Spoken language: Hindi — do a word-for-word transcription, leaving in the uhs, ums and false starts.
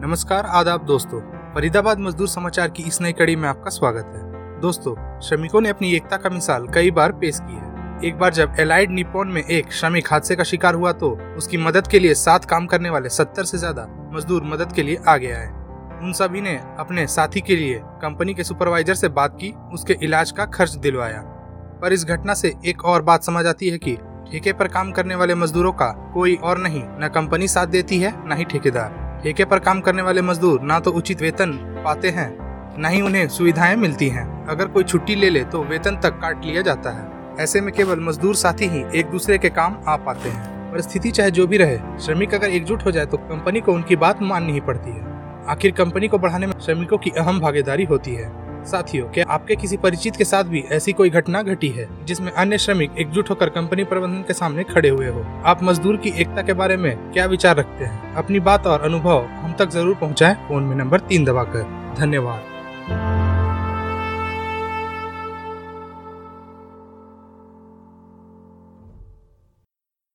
नमस्कार, आदाब दोस्तों। फरीदाबाद मजदूर समाचार की इस नई कड़ी में आपका स्वागत है। दोस्तों, श्रमिकों ने अपनी एकता का मिसाल कई बार पेश की है। एक बार जब एलाइड निप्पॉन में एक श्रमिक हादसे का शिकार हुआ तो उसकी मदद के लिए साथ काम करने वाले सत्तर से ज्यादा मजदूर मदद के लिए आगे आए। उन सभी ने अपने साथी के लिए कंपनी के सुपरवाइजर से बात की, उसके इलाज का खर्च दिलवाया। पर इस घटना से एक और बात समझ आती है कि ठेके पर काम करने वाले मजदूरों का कोई और नहीं, न कंपनी साथ देती है न ही ठेकेदार। ठेके पर काम करने वाले मजदूर ना तो उचित वेतन पाते हैं, न ही उन्हें सुविधाएं मिलती हैं। अगर कोई छुट्टी ले ले तो वेतन तक काट लिया जाता है। ऐसे में केवल मजदूर साथी ही एक दूसरे के काम आ पाते हैं। परिस्थिति चाहे जो भी रहे, श्रमिक अगर एकजुट हो जाए तो कंपनी को उनकी बात माननी ही पड़ती है। आखिर कंपनी को बढ़ाने में श्रमिकों की अहम भागीदारी होती है। साथियों, क्या आपके किसी परिचित के साथ भी ऐसी कोई घटना घटी है जिसमें अन्य श्रमिक एकजुट होकर कंपनी प्रबंधन के सामने खड़े हुए हो? आप मजदूर की एकता के बारे में क्या विचार रखते हैं? अपनी बात और अनुभव हम तक जरूर पहुंचाएं फोन में नंबर तीन दबाकर। धन्यवाद।